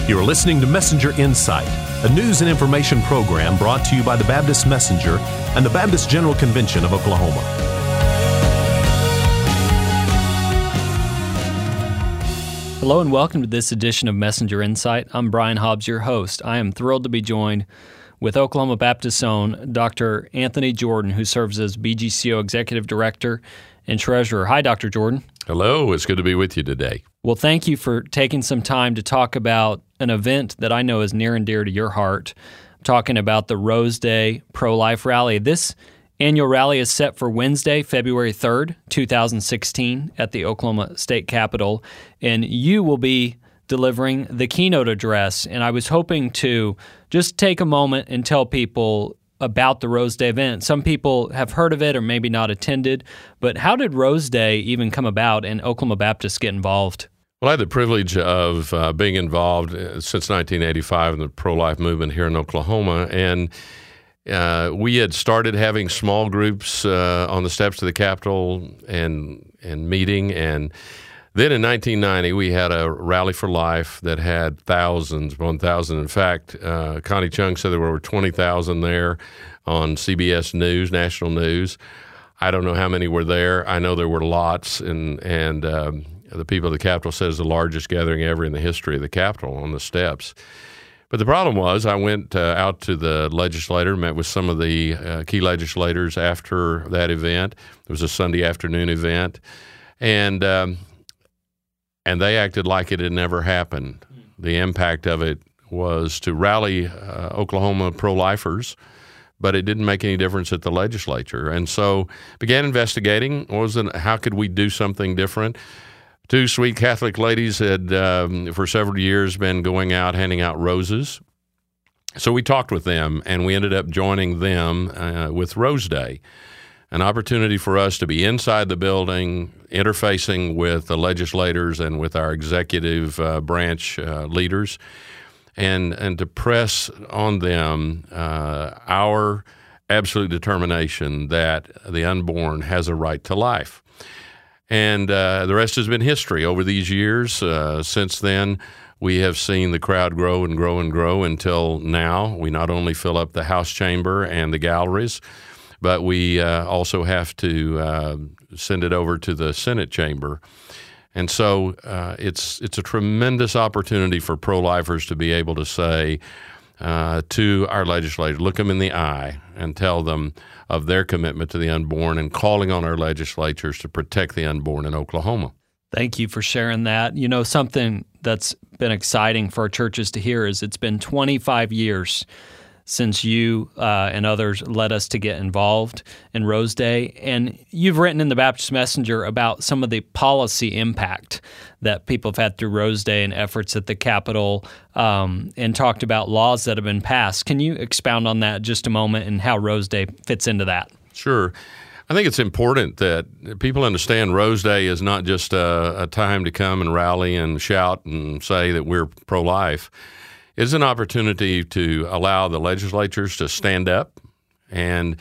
You are listening to Messenger Insight, a news and information program brought to you by the Baptist Messenger and the Baptist General Convention of Oklahoma. Hello and welcome to this edition of Messenger Insight. I'm Brian Hobbs, your host. I am thrilled to be joined with Oklahoma Baptist's own Dr. Anthony Jordan, who serves as BGCO Executive Director and Treasurer. Hi, Dr. Jordan. Hello. It's good to be with you today. Well, thank you for taking some time to talk about an event that I know is near and dear to your heart. I'm talking about the Rose Day Pro-Life Rally. This annual rally is set for Wednesday, February 3rd, 2016 at the Oklahoma State Capitol, and you will be delivering the keynote address. And I was hoping to just take a moment and tell people about the Rose Day event. Some people have heard of it or maybe not attended, but how did Rose Day even come about and Oklahoma Baptist get involved? Well, I had the privilege of being involved since 1985 in the pro-life movement here in Oklahoma, and we had started having small groups on the steps of the Capitol and meeting, and then in 1990 we had a Rally for Life that had thousands, 1,000. In fact, Connie Chung said there were over 20,000 there on CBS News, national news. I don't know how many were there. I know there were lots, and the people of the Capitol said it's the largest gathering ever in the history of the Capitol on the steps. But the problem was I went out to the legislature, met with some of the key legislators after that event. It was a Sunday afternoon event, and they acted like it had never happened. The impact of it was to rally Oklahoma pro-lifers, but it didn't make any difference at the legislature. And so began investigating, how could we do something different? Two sweet Catholic ladies had, for several years, been going out, handing out roses. So we talked with them, and we ended up joining them with Rose Day, an opportunity for us to be inside the building, interfacing with the legislators and with our executive branch leaders, and to press on them our absolute determination that the unborn has a right to life. And the rest has been history. Over these years, since then, we have seen the crowd grow and grow and grow until now. We not only fill up the House chamber and the galleries, but we also have to send it over to the Senate chamber. And so it's a tremendous opportunity for pro-lifers to be able to say to our legislators, look them in the eye and tell them of their commitment to the unborn and calling on our legislatures to protect the unborn in Oklahoma. Thank you for sharing that. You know, something that's been exciting for our churches to hear is it's been 25 years since you and others led us to get involved in Rose Day. And you've written in the Baptist Messenger about some of the policy impact that people have had through Rose Day and efforts at the Capitol, and talked about laws that have been passed. Can you expound on that just a moment and how Rose Day fits into that? Sure. I think it's important that people understand Rose Day is not just a time to come and rally and shout and say that we're pro-life. It's an opportunity to allow the legislatures to stand up, and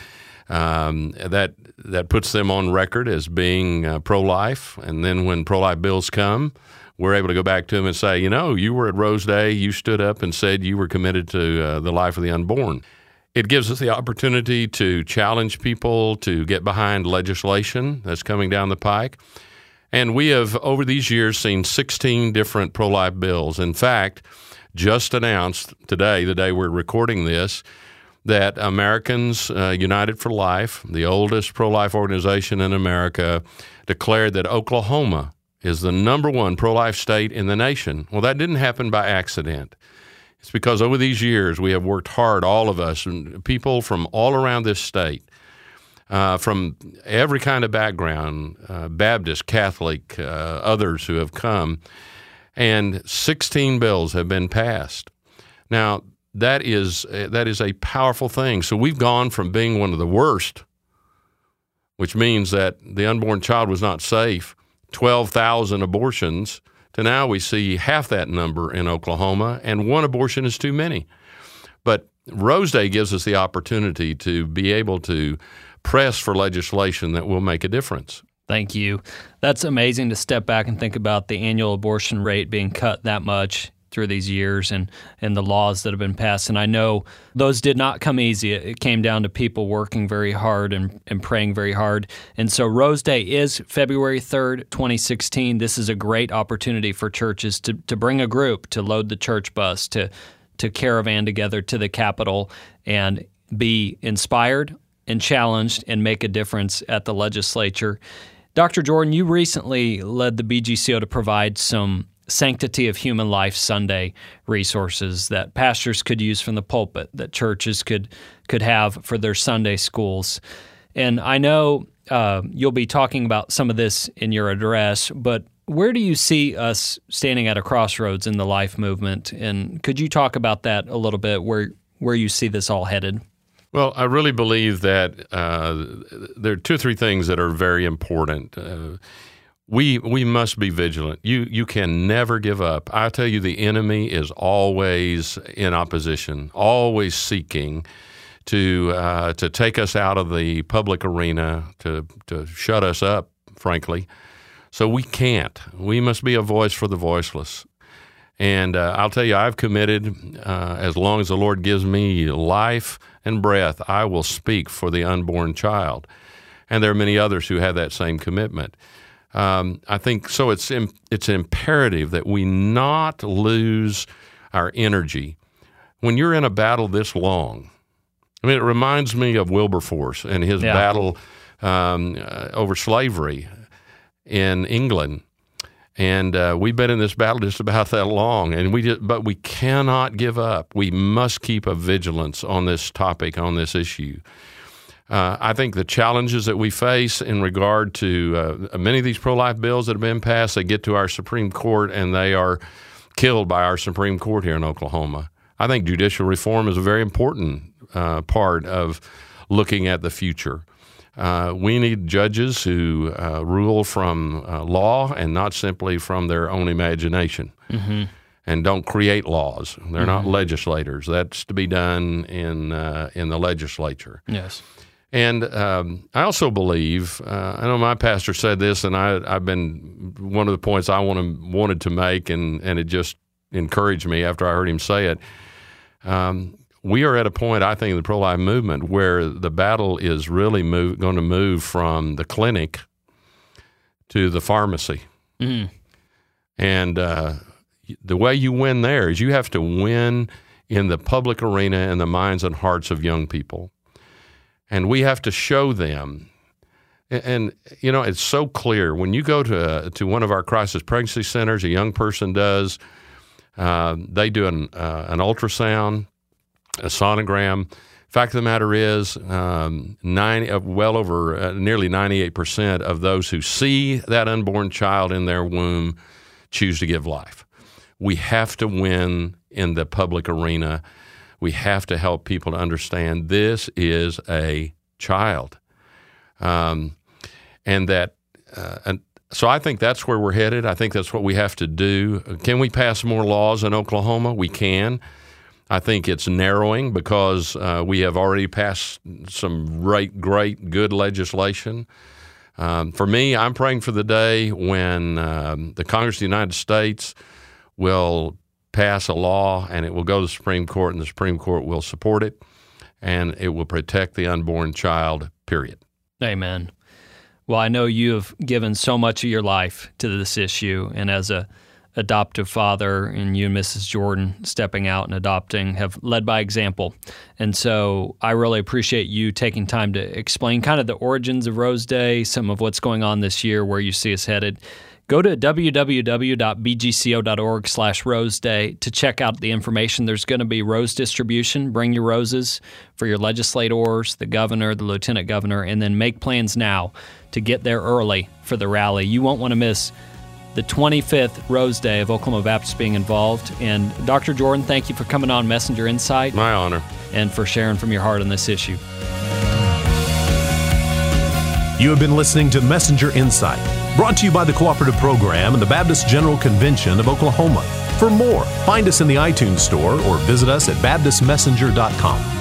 that puts them on record as being pro-life. And then when pro-life bills come, we're able to go back to them and say, you know, you were at Rose Day, you stood up and said you were committed to the life of the unborn. It gives us the opportunity to challenge people to get behind legislation that's coming down the pike. And we have, over these years, seen 16 different pro-life bills. In fact, just announced today, the day we're recording this, that Americans United for Life, the oldest pro-life organization in America, declared that Oklahoma is the number one pro-life state in the nation. Well, that didn't happen by accident. It's because over these years we have worked hard, all of us, and people from all around this state, from every kind of background, Baptist, Catholic, others who have come, and 16 bills have been passed. Now, that is a powerful thing. So we've gone from being one of the worst, which means that the unborn child was not safe, 12,000 abortions, to now we see half that number in Oklahoma, and one abortion is too many. But Rose Day gives us the opportunity to be able to press for legislation that will make a difference. Thank you. That's amazing to step back and think about the annual abortion rate being cut that much through these years and the laws that have been passed. And I know those did not come easy. It came down to people working very hard and praying very hard. And so Rose Day is February 3rd, 2016. This is a great opportunity for churches to bring a group, to load the church bus, to caravan together to the Capitol and be inspired and challenged and make a difference at the legislature. Dr. Jordan, you recently led the BGCO to provide some Sanctity of Human Life Sunday resources that pastors could use from the pulpit, that churches could have for their Sunday schools. And I know you'll be talking about some of this in your address, but where do you see us standing at a crossroads in the life movement? And could you talk about that a little bit, where you see this all headed? Well, I really believe that there are 2 or 3 things that are very important. We must be vigilant. You can never give up. I tell you, the enemy is always in opposition, always seeking to take us out of the public arena, to shut us up, frankly. So we can't. We must be a voice for the voiceless. And I'll tell you, I've committed, as long as the Lord gives me life and breath, I will speak for the unborn child. And there are many others who have that same commitment. I think so. It's imperative that we not lose our energy when you're in a battle this long. I mean, it reminds me of Wilberforce and his battle over slavery in England. And we've been in this battle just about that long, but we cannot give up. We must keep a vigilance on this topic, on this issue. I think the challenges that we face in regard to many of these pro-life bills that have been passed, they get to our Supreme Court and they are killed by our Supreme Court here in Oklahoma. I think judicial reform is a very important part of looking at the future. We need judges who rule from law and not simply from their own imagination, and don't create laws. They're not legislators. That's to be done in the legislature. Yes. And I also believe, I know my pastor said this, and I've been one of the points I wanted to make, and it just encouraged me after I heard him say it. We are at a point, I think, in the pro-life movement where the battle is really going to move from the clinic to the pharmacy. And the way you win there is you have to win in the public arena in the minds and hearts of young people. And we have to show them. And you know, it's so clear. When you go to one of our crisis pregnancy centers, a young person does, they do an ultrasound, a sonogram. Fact of the matter is, nearly 98% of those who see that unborn child in their womb choose to give life. We have to win in the public arena. We have to help people to understand this is a child, and so I think that's where we're headed. I think that's what we have to do. Can we pass more laws in Oklahoma? We can. I think it's narrowing because we have already passed some great, good legislation. For me, I'm praying for the day when the Congress of the United States will pass a law and it will go to the Supreme Court, and the Supreme Court will support it, and it will protect the unborn child, period. Amen. Well, I know you have given so much of your life to this issue, and as a adoptive father, and you and Mrs. Jordan stepping out and adopting have led by example. And so I really appreciate you taking time to explain kind of the origins of Rose Day, some of what's going on this year, where you see us headed. Go to www.bgco.org/Rose Day to check out the information. There's going to be rose distribution. Bring your roses for your legislators, the governor, the lieutenant governor, and then make plans now to get there early for the rally. You won't want to miss the 25th Rose Day of Oklahoma Baptist being involved. And Dr. Jordan, thank you for coming on Messenger Insight. My honor. And for sharing from your heart on this issue. You have been listening to Messenger Insight, brought to you by the Cooperative Program and the Baptist General Convention of Oklahoma. For more, find us in the iTunes Store or visit us at baptistmessenger.com.